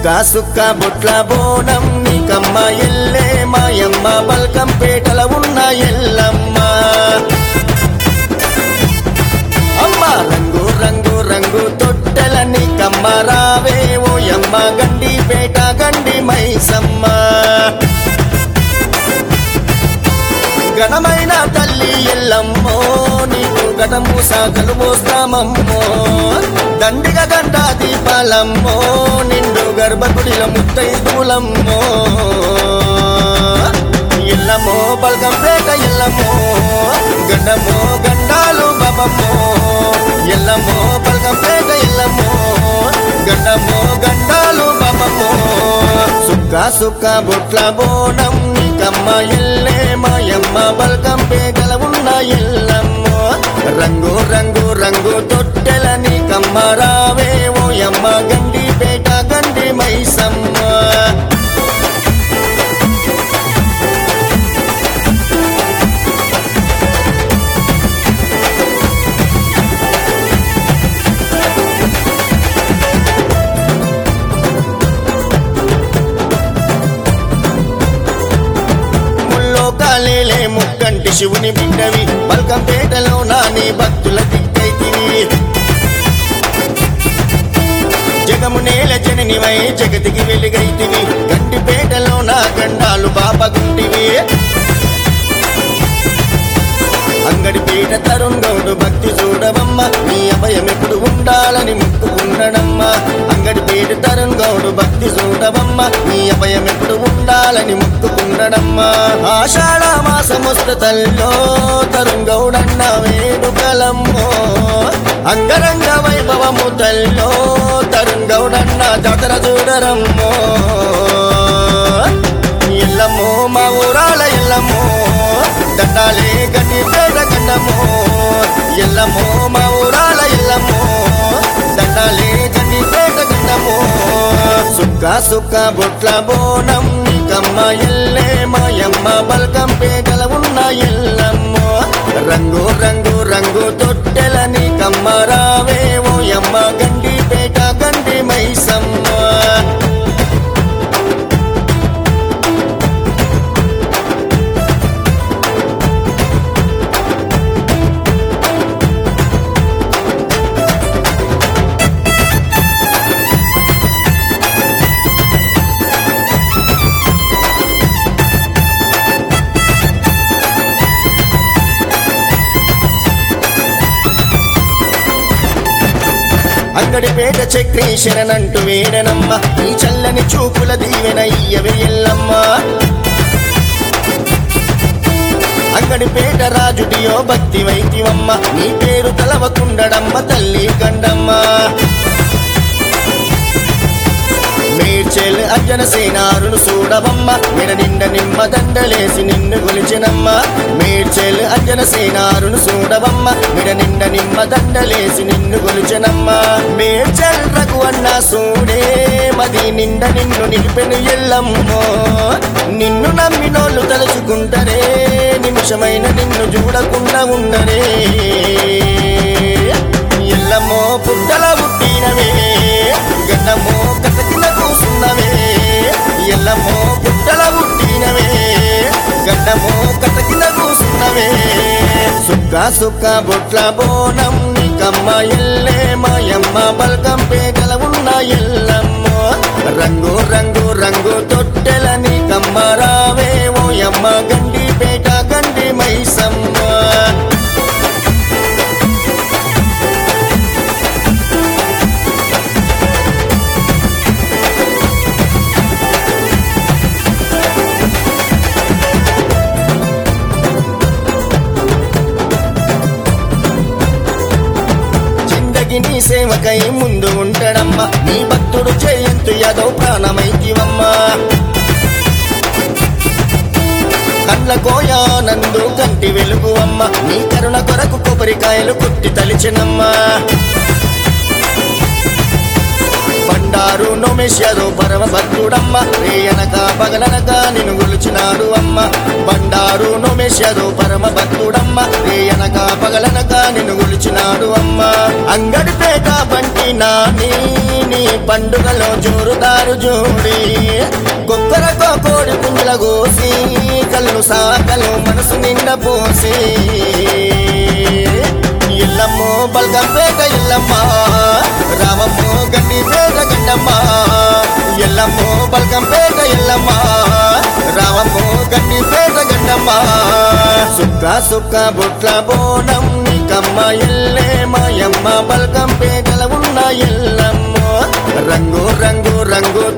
సుక్క బొట్ల బోనం నీకమ్మ ఎల్లే మాయమ్మ బల్కంపేటల ఉన్న ఎల్లమ్మ అమ్మ రంగు రంగు రంగు తొట్టెల నీకమ్మ రావే ఓయమ్మ గండిపేట గండి మైసమ్మ ఘనమైన తల్లి ఎల్లమ్మో నీకు ఘటము సాకలు మోస్తామమ్మో దండిగ గంట దీపాలమ్మో నిండు గర్భగుడిల ముత్తైదులమ్మో ఎల్లమ్మో బల్కంపేట ఎల్లమ్మో గండమ్మో గండాలు బాబమ్మో ఎల్లమ్మో బల్కంపేట ఎల్లమ్మో గండమ్మో గండాలు బాబమ్మో సుక్క బొట్ల బోనం నీకమ్మ ఎల్లే మాయమ్మ బల్కంపేటల ఉన్న ఎల్లమ్మో రంగు రంగు రంగు తొట్టెల నీకమ్మ రావే ఓయమ్మ గండిపేట గండి మైసమ్మ కాలేలే ముక్కంటి శివుని బిడ్డవి బల్కంపేటలో నాని భక్తుల దిక్కైతివి జగము నేల జననివై జగతికి వెలుగైతివి గండిపేటలో నా గండాలు బాపగుంటివి అంగడిపేట తరుణ్ గౌడు భక్తి చూడవమ్మ నీ అభయం ఎప్పుడు ఉండాలని ముక్కుకున్నడమ్మ అంగడిపేట తరుణ్ గౌడు భక్తి చూడవమ్మ నీ అభయం ఎప్పుడు ఉండాలని ముక్కుకున్నడమ్మ ఆషాఢ మాసమొస్త తల్లో తరుణ్ గౌడన్న వేడుకలమ్మో అంగరంగ వైభవము తల్లో తరుణ్ గౌడన్న జాతర చూడరమ్మో ఎల్లమ్మో మా ఊరాల ఎల్లమ్మో దండాలే గండిపేట గండమ్మో ఎల్లమ్మో మా ఊరాల ఎల్లమ్మో దండాలే గండిపేట గండమ్మో సుక్క బొట్ల బోనం నీకమ్మ ఎల్లే మాయమ్మ బల్కంపేటల ఉన్న ఎల్లమ్మో రంగు రంగు రంగు తొట్టెల నీకమ్మ రావే ఓయమ్మ గండిపేట గండి మైసమ్మ అంగడిపేట చక్రీ శరణంటూ వేడనమ్మ నీ చల్లని చూపుల దీవెన ఇయ్యవే ఎల్లమ్మ అంగడిపేట రాజుడియో భక్తి వైతివమ్మ నీ పేరు తలవకుండడమ్మ తల్లి గండమ్మ మేడ్చెల్ అంజన సేనారును చూడవమ్మ మెడ నిండ నిమ్మ దండలేసి నిన్ను గొలిచినమ్మ మేడ్చెల్ అంజన సేనారును చూడవమ్మ మెడ నిండ నిమ్మ దండలేసి నిన్ను గొలిచినమ్మ మేడ్చెల్ రఘు అన్న సూడే మది నిండ నిన్ను నిలిపెను ఎల్లమ్మో నిన్ను నమ్మినోళ్ళు తలుచుకుంటరే నిమిషమైన నిన్ను చూడకుండా ఉండరే ఎల్లమ్మో పుట్టల పుట్టినవే గండమ్మో కథకిన కూసున్నవే ఎల్లమ్మో పుట్టల పుట్టినవే గండమ్మో కథకిన కూసున్నవే సుక్క బొట్ల బోనం నీకమ్మ ఎల్లే మాయమ్మ బల్కంపేటల ఉన్న ఎల్లమ్మో రంగు రంగు రంగు తొట్టెల నీకమ్మ రావే ఓయమ్మ గండిపేట గండి మైసమ్మ నీ సేవకై ముందు ఉంటాడమ్మ నీ భక్తుడు జయంతు యాదవ్ ప్రాణమైతివమ్మ కళ్ళ కోయానందు కంటి వెలుగు అమ్మ నీ కరుణ కొరకు కొబ్బరికాయలు కొట్టి తలిచినమ్మ బండారు నోమేష్ యాదవ్ పరమ భక్తుడమ్మ రేయనక పగలనక నిన్ను గొలిచినాడు అమ్మ బండారు నోమేష్ యాదవ్ పరమ భక్తుడమ్మ రేయనక పగలనక నిన్ను గొలిచినాడు అమ్మ అంగడిపేట బంటి నాని నీ పండుగలో జోరుదారు జోడి కొక్కరకో కోడి పుంజుల గోసి కళ్ళు సాకలు మనసు నిండా పోసి ఎల్లమ్మో బల్గంపేట ఎల్లమ్మ రామమ్మో గండిపేట గండమ్మ ఎల్లమ్మో బల్గంపేట ఎల్లమ్మ రామమ్మో గండిపేట గండమ్మ సుక్క సుక్క బొట్ల బోనం నీకమ్మ ఎల్లే మాయమ్మ బల్గంపేటల ఉన్న ఎల్లమ్మో రంగు రంగు రంగు